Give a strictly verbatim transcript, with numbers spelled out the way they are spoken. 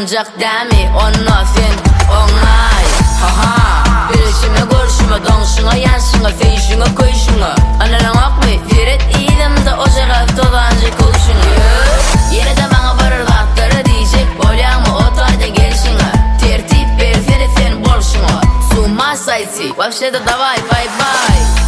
olacak demi Onna sen onay haha Bilişime görüşüme donşuna yansına Feyşine koyşuna Analan akmı Firet ilimde ocağa dolancı koşuna Yine de bana varır vaktları diyecek Bolyağımı otayda gelişine Tertip ver feri sen bolşuna Suma sayti Vapşede davay bay bay